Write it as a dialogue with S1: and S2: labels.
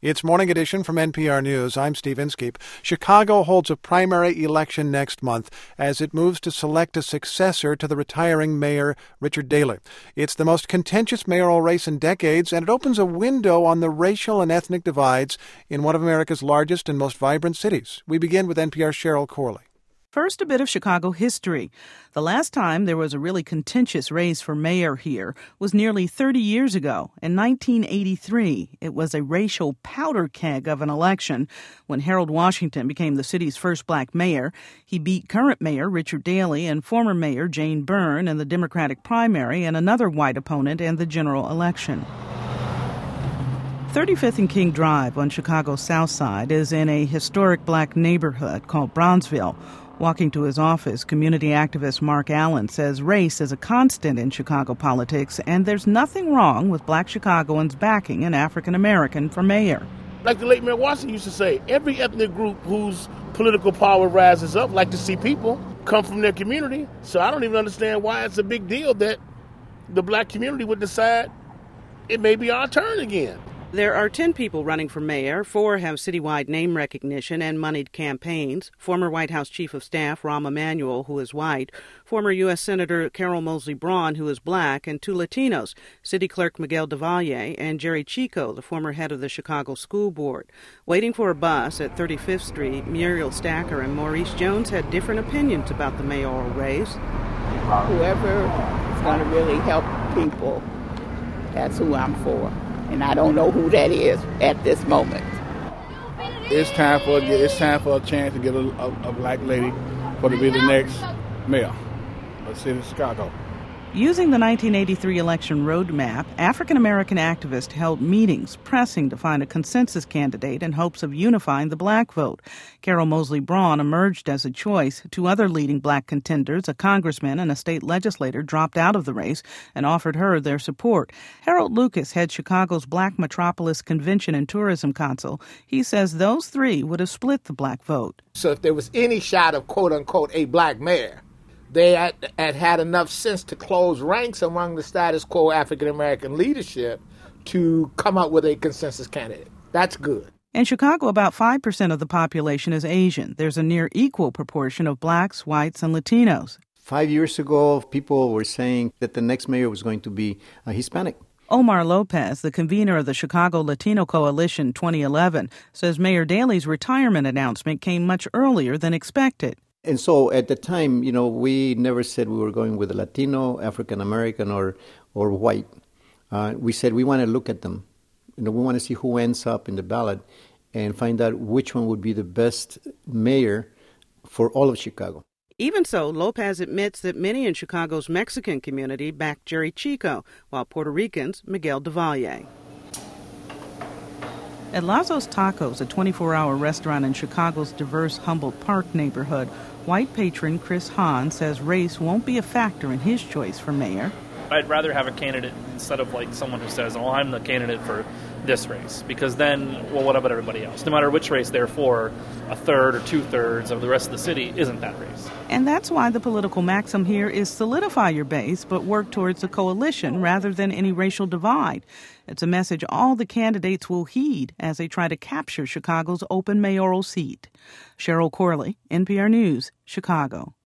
S1: It's Morning Edition from NPR News. I'm Steve Inskeep. Chicago holds a primary election next month as it moves to select a successor to the retiring mayor, Richard Daley. It's the most contentious mayoral race in decades, and it opens a window on the racial and ethnic divides in one of America's largest and most vibrant cities. We begin with NPR's Cheryl Corley.
S2: First, a bit of Chicago history. The last time there was a really contentious race for mayor here was nearly 30 years ago. In 1983, it was a racial powder keg of an election. When Harold Washington became the city's first black mayor, he beat current mayor Richard Daley and former mayor Jane Byrne in the Democratic primary and another white opponent in the general election. 35th and King Drive on Chicago's South Side is in a historic black neighborhood called Bronzeville. Walking to his office, community activist Mark Allen says race is a constant in Chicago politics, and there's nothing wrong with black Chicagoans backing an African American for mayor.
S3: Like the late Mayor Washington used to say, every ethnic group whose political power rises up like to see people come from their community. So I don't even understand why it's a big deal that the black community would decide it may be our turn again.
S2: There are 10 people running for mayor. 4 have citywide name recognition and moneyed campaigns. Former White House Chief of Staff Rahm Emanuel, who is white, former U.S. Senator Carol Moseley Braun, who is black, and 2 Latinos, City Clerk Miguel DeValle and Jerry Chico, the former head of the Chicago School Board. Waiting for a bus at 35th Street, Muriel Stacker and Maurice Jones had different opinions about the mayoral race.
S4: Whoever is going to really help people, that's who I'm for. And I don't know who that is at this moment.
S5: It's time for a chance to get a black lady to be the next mayor of the city of Chicago.
S2: Using the 1983 election roadmap, African-American activists held meetings pressing to find a consensus candidate in hopes of unifying the black vote. Carol Moseley Braun emerged as a choice. 2 other leading black contenders, a congressman and a state legislator, dropped out of the race and offered her their support. Harold Lucas heads Chicago's Black Metropolis Convention and Tourism Council. He says those 3 would have split the black vote.
S6: So if there was any shot of, quote-unquote, a black mayor, they had enough sense to close ranks among the status quo African-American leadership to come up with a consensus candidate. That's good.
S2: In Chicago, about 5% of the population is Asian. There's a near equal proportion of blacks, whites, and Latinos.
S7: 5 years ago, people were saying that the next mayor was going to be Hispanic.
S2: Omar Lopez, the convener of the Chicago Latino Coalition 2011, says Mayor Daley's retirement announcement came much earlier than expected.
S7: And so at the time, we never said we were going with a Latino, African-American, or white. We said we want to look at them. We want to see who ends up in the ballot and find out which one would be the best mayor for all of Chicago.
S2: Even so, Lopez admits that many in Chicago's Mexican community backed Jerry Chico, while Puerto Ricans, Miguel DeValle. At Lazo's Tacos, a 24-hour restaurant in Chicago's diverse Humboldt Park neighborhood, white patron Chris Hahn says race won't be a factor in his choice for mayor.
S8: I'd rather have a candidate instead of someone who says, oh, I'm the candidate for this race, because then, well, what about everybody else? No matter which race they're for, a third or 2/3 of the rest of the city isn't that race.
S2: And that's why the political maxim here is solidify your base, but work towards a coalition rather than any racial divide. It's a message all the candidates will heed as they try to capture Chicago's open mayoral seat. Cheryl Corley, NPR News, Chicago.